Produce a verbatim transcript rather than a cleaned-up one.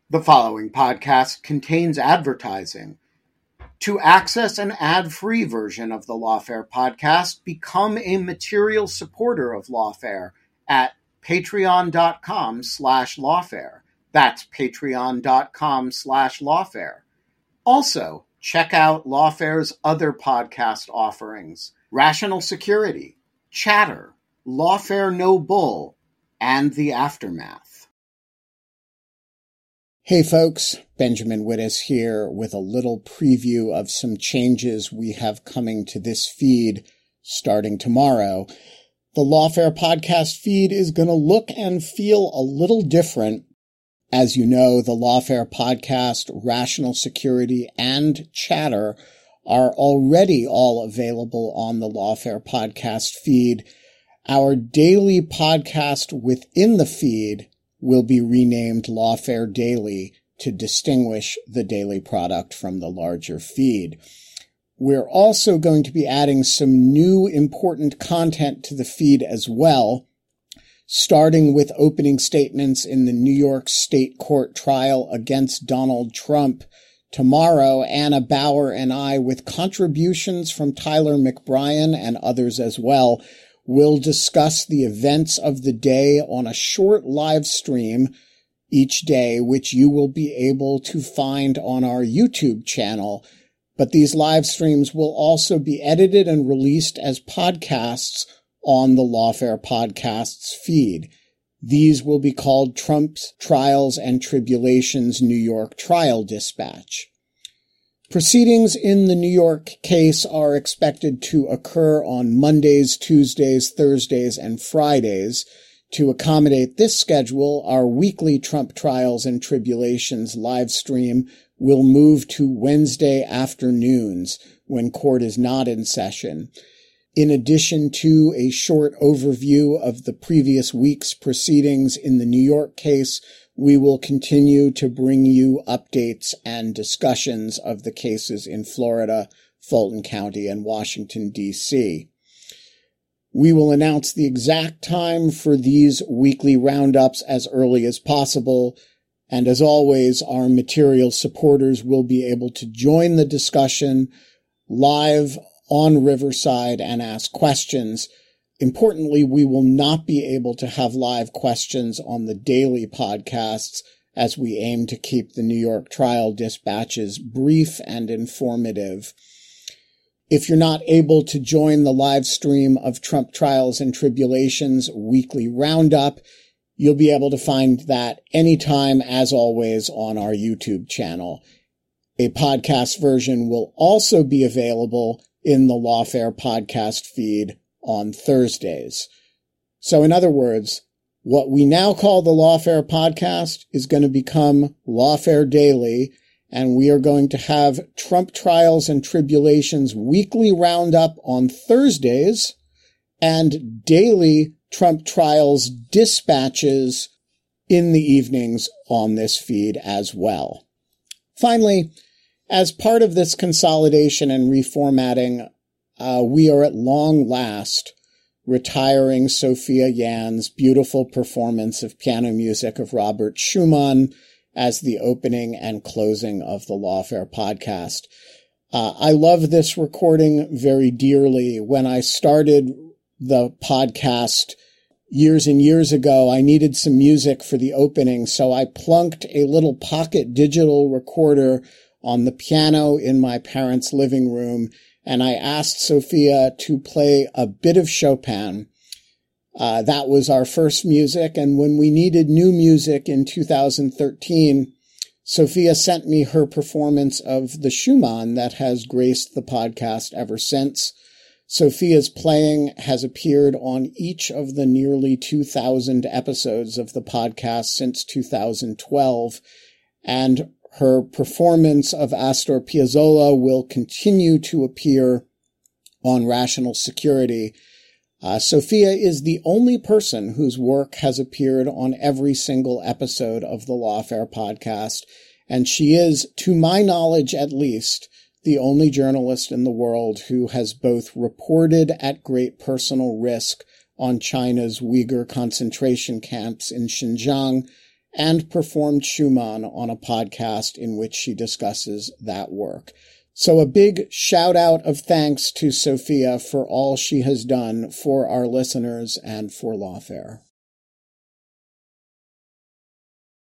The following podcast contains advertising. To access an ad-free version of the Lawfare podcast, become a material supporter of Lawfare at patreon.com slash lawfare. That's patreon.com slash lawfare. Also, check out Lawfare's other podcast offerings: Rational Security, Chatter, Lawfare No Bull, and The Aftermath. Hey folks, Benjamin Wittes here with a little preview of some changes we have coming to this feed starting tomorrow. The Lawfare podcast feed is going to look and feel a little different. As you know, the Lawfare podcast, Rational Security, and Chatter are already all available on the Lawfare podcast feed. Our daily podcast within the feed will be renamed Lawfare Daily to distinguish the daily product from the larger feed. We're also going to be adding some new important content to the feed as well, starting with opening statements in the New York State Court trial against Donald Trump. Tomorrow, Anna Bower and I, with contributions from Tyler McBrien and others as well, we'll discuss the events of the day on a short live stream each day, which you will be able to find on our YouTube channel. But these live streams will also be edited and released as podcasts on the Lawfare Podcasts feed. These will be called Trump's Trials and Tribulations New York Trial Dispatch. Proceedings in the New York case are expected to occur on Mondays, Tuesdays, Thursdays, and Fridays. To accommodate this schedule, our weekly Trump Trials and Tribulations live stream will move to Wednesday afternoons when court is not in session. In addition to a short overview of the previous week's proceedings in the New York case, we will continue to bring you updates and discussions of the cases in Florida, Fulton County, and Washington, D C We will announce the exact time for these weekly roundups as early as possible, and as always, our material supporters will be able to join the discussion live on Riverside and ask questions. Importantly, we will not be able to have live questions on the daily podcasts as we aim to keep the New York trial dispatches brief and informative. If you're not able to join the live stream of Trump Trials and Tribulations weekly roundup, you'll be able to find that anytime, as always, on our YouTube channel. A podcast version will also be available in the Lawfare podcast feed on Thursdays. So in other words, what we now call the Lawfare podcast is going to become Lawfare Daily, and we are going to have Trump Trials and Tribulations weekly roundup on Thursdays and daily Trump Trials dispatches in the evenings on this feed as well. Finally, as part of this consolidation and reformatting, Uh, we are at long last retiring Sophia Yan's beautiful performance of piano music of Robert Schumann as the opening and closing of the Lawfare podcast. Uh, I love this recording very dearly. When I started the podcast years and years ago, I needed some music for the opening, so I plunked a little pocket digital recorder on the piano in my parents' living room, and I asked Sophia to play a bit of Chopin. Uh, that was our first music, and when we needed new music in two thousand thirteen, Sophia sent me her performance of the Schumann that has graced the podcast ever since. Sophia's playing has appeared on each of the nearly two thousand episodes of the podcast since two thousand twelve, and her performance of Astor Piazzolla will continue to appear on Rational Security. Uh, Sophia is the only person whose work has appeared on every single episode of the Lawfare podcast, and she is, to my knowledge at least, the only journalist in the world who has both reported at great personal risk on China's Uyghur concentration camps in Xinjiang and performed Schumann on a podcast in which she discusses that work. So a big shout out of thanks to Sophia for all she has done for our listeners and for Lawfare.